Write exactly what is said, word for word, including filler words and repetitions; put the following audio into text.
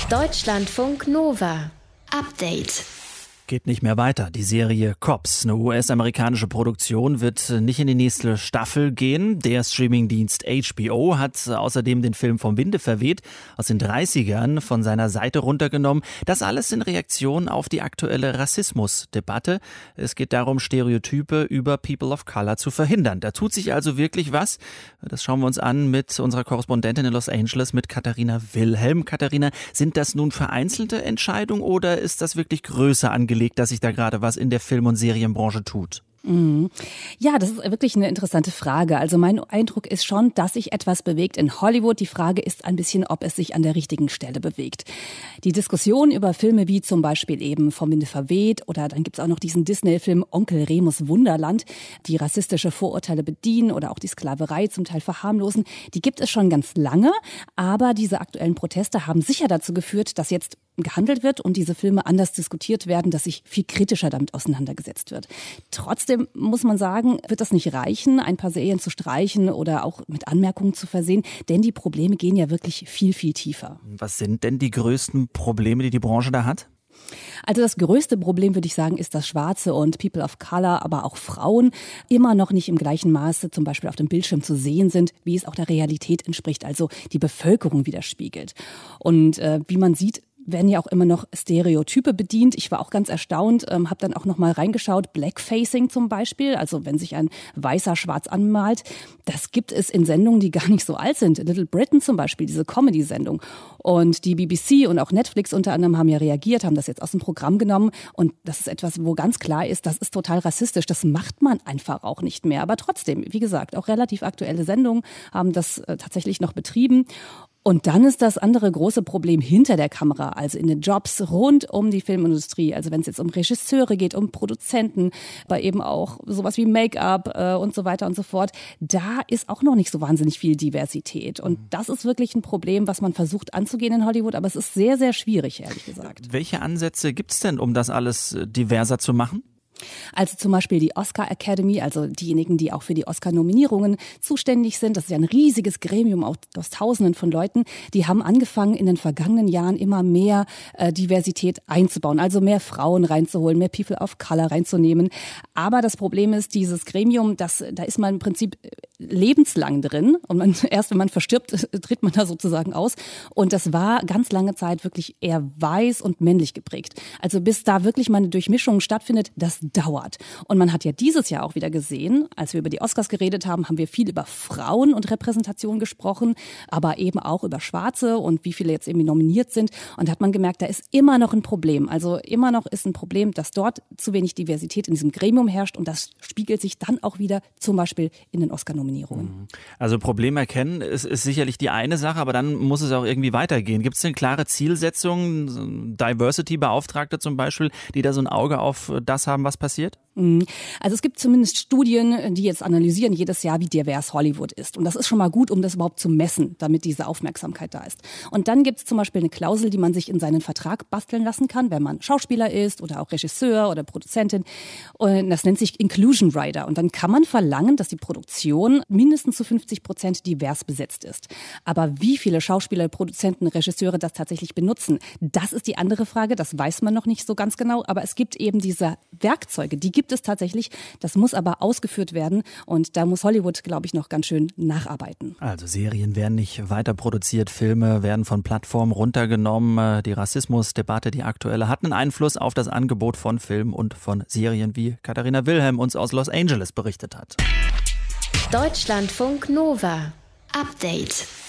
Deutschlandfunk Nova. Update. Geht nicht mehr weiter. Die Serie Cops, eine U S-amerikanische Produktion, wird nicht in die nächste Staffel gehen. Der Streamingdienst H B O hat außerdem den Film vom Winde verweht, aus den dreißigern von seiner Seite runtergenommen. Das alles in Reaktion auf die aktuelle Rassismusdebatte. Es geht darum, Stereotype über People of Color zu verhindern. Da tut sich also wirklich was. Das schauen wir uns an mit unserer Korrespondentin in Los Angeles, mit Katharina Wilhelm. Katharina, sind das nun vereinzelte Entscheidungen oder ist das wirklich größer angelegt, dass sich da gerade was in der Film- und Serienbranche tut? Ja, das ist wirklich eine interessante Frage. Also mein Eindruck ist schon, dass sich etwas bewegt in Hollywood. Die Frage ist ein bisschen, ob es sich an der richtigen Stelle bewegt. Die Diskussion über Filme wie zum Beispiel eben Vom Winde verweht oder dann gibt's auch noch diesen Disney-Film Onkel Remus Wunderland, die rassistische Vorurteile bedienen oder auch die Sklaverei zum Teil verharmlosen, die gibt es schon ganz lange. Aber diese aktuellen Proteste haben sicher dazu geführt, dass jetzt gehandelt wird und diese Filme anders diskutiert werden, dass sich viel kritischer damit auseinandergesetzt wird. Trotzdem muss man sagen, wird das nicht reichen, ein paar Serien zu streichen oder auch mit Anmerkungen zu versehen, denn die Probleme gehen ja wirklich viel, viel tiefer. Was sind denn die größten Probleme, die die Branche da hat? Also das größte Problem, würde ich sagen, ist, dass Schwarze und People of Color, aber auch Frauen immer noch nicht im gleichen Maße zum Beispiel auf dem Bildschirm zu sehen sind, wie es auch der Realität entspricht, also die Bevölkerung widerspiegelt. Und äh, wie man sieht, werden ja auch immer noch Stereotype bedient. Ich war auch ganz erstaunt, ähm, habe dann auch noch mal reingeschaut. Blackfacing zum Beispiel, also wenn sich ein Weißer schwarz anmalt, das gibt es in Sendungen, die gar nicht so alt sind. Little Britain zum Beispiel, diese Comedy-Sendung. Und die B B C und auch Netflix unter anderem haben ja reagiert, haben das jetzt aus dem Programm genommen. Und das ist etwas, wo ganz klar ist, das ist total rassistisch. Das macht man einfach auch nicht mehr. Aber trotzdem, wie gesagt, auch relativ aktuelle Sendungen haben das äh, tatsächlich noch betrieben. Und dann ist das andere große Problem hinter der Kamera, also in den Jobs rund um die Filmindustrie. Also wenn es jetzt um Regisseure geht, um Produzenten, aber eben auch sowas wie Make-up äh, und so weiter und so fort. Da ist auch noch nicht so wahnsinnig viel Diversität. Und das ist wirklich ein Problem, was man versucht anzugehen in Hollywood. Aber es ist sehr, sehr schwierig, ehrlich gesagt. Welche Ansätze gibt es denn, um das alles diverser zu machen? Also zum Beispiel die Oscar Academy, also diejenigen, die auch für die Oscar-Nominierungen zuständig sind. Das ist ja ein riesiges Gremium aus, aus Tausenden von Leuten. Die haben angefangen, in den vergangenen Jahren immer mehr äh, Diversität einzubauen, also mehr Frauen reinzuholen, mehr People of Color reinzunehmen. Aber das Problem ist, dieses Gremium, das, da ist man im Prinzip lebenslang drin. Und man, erst wenn man verstirbt, tritt man da sozusagen aus. Und das war ganz lange Zeit wirklich eher weiß und männlich geprägt. Also bis da wirklich mal eine Durchmischung stattfindet, das dauert. Und man hat ja dieses Jahr auch wieder gesehen, als wir über die Oscars geredet haben, haben wir viel über Frauen und Repräsentation gesprochen, aber eben auch über Schwarze und wie viele jetzt irgendwie nominiert sind. Und da hat man gemerkt, da ist immer noch ein Problem. Also immer noch ist ein Problem, dass dort zu wenig Diversität in diesem Gremium herrscht und das spiegelt sich dann auch wieder zum Beispiel in den Oscar-Nominierungen. Also Problem erkennen ist, ist sicherlich die eine Sache, aber dann muss es auch irgendwie weitergehen. Gibt es denn klare Zielsetzungen, Diversity-Beauftragte zum Beispiel, die da so ein Auge auf das haben, was passiert? Also es gibt zumindest Studien, die jetzt analysieren jedes Jahr, wie divers Hollywood ist. Und das ist schon mal gut, um das überhaupt zu messen, damit diese Aufmerksamkeit da ist. Und dann gibt es zum Beispiel eine Klausel, die man sich in seinen Vertrag basteln lassen kann, wenn man Schauspieler ist oder auch Regisseur oder Produzentin. Und das nennt sich Inclusion Rider. Und dann kann man verlangen, dass die Produktion mindestens zu fünfzig Prozent divers besetzt ist. Aber wie viele Schauspieler, Produzenten, Regisseure das tatsächlich benutzen, das ist die andere Frage. Das weiß man noch nicht so ganz genau. Aber es gibt eben diese Werkzeuge, die gibt es tatsächlich. Das muss aber ausgeführt werden und da muss Hollywood, glaube ich, noch ganz schön nacharbeiten. Also Serien werden nicht weiter produziert, Filme werden von Plattformen runtergenommen. Die Rassismusdebatte, die aktuelle, hat einen Einfluss auf das Angebot von Filmen und von Serien, wie Katharina Wilhelm uns aus Los Angeles berichtet hat. Deutschlandfunk Nova. Update.